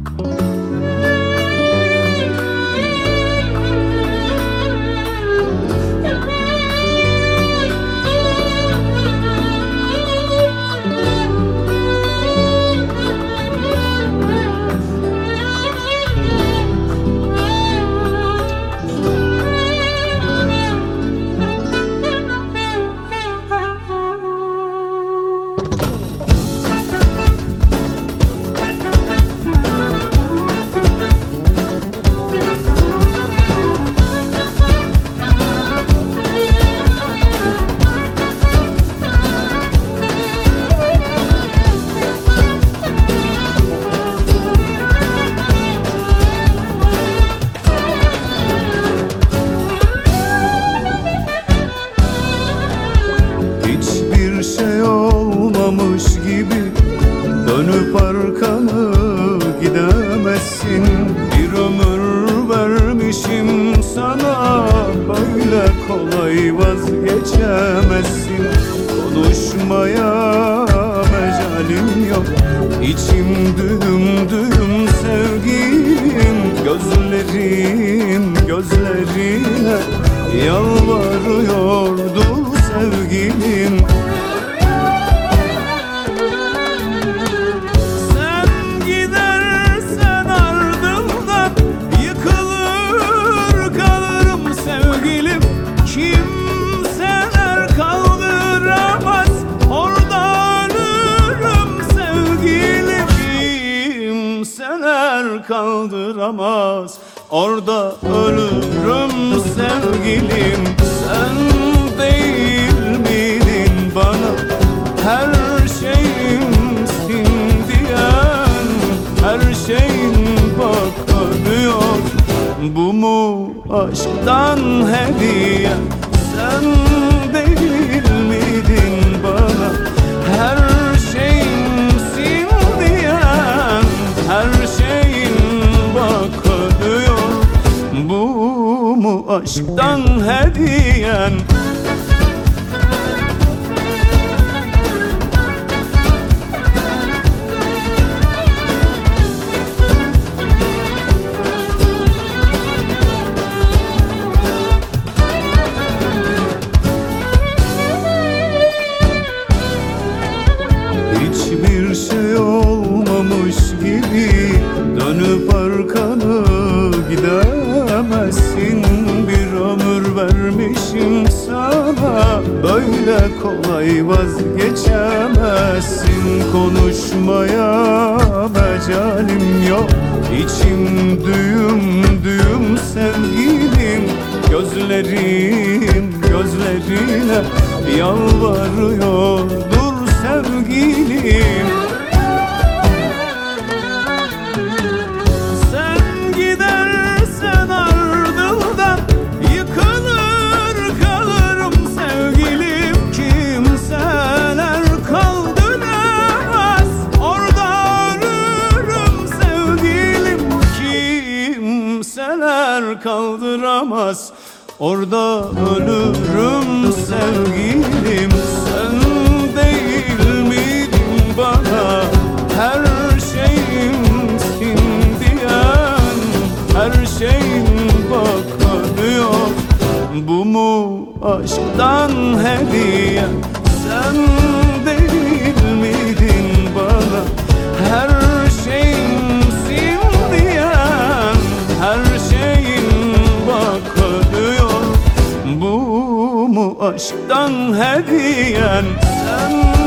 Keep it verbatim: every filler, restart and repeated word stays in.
Dönüp arkanı gidemezsin. Bir ömür vermişim sana, böyle kolay vazgeçemezsin. Konuşmaya mecalim yok, içim düğüm düğüm sevgilim. Gözlerim gözlerine yalvarıyordu sevgilim. Kaldıramaz, orada ölürüm sevgilim. Sen değil miydin bana her şeyimsin diyen? Her şeyin bak ölüyor, bu mu aşktan hediye? Sen değil miydin bana her şeyimsin diyen? Her şey bu mu aşktan hediyen? Hiçbir şey olmamış gibi dönüp arkanı gidemezsin. Bir ömür vermişim sana, böyle kolay vazgeçemezsin. Konuşmaya mecalim yok, içim düğüm düğüm sevgilim. Gözlerim gözlerine yalvarıyordur sevgilim. Kaldıramaz, orada ölürüm sevgilim. Sen değil miydin bana her şeyimsin diyen? Her şeyin bak ölüyor, bu mu aşktan hediye? Sen değil miydin bana her şeyimsin diyen? Her şeyin bu mu aşktan hediyen? Sen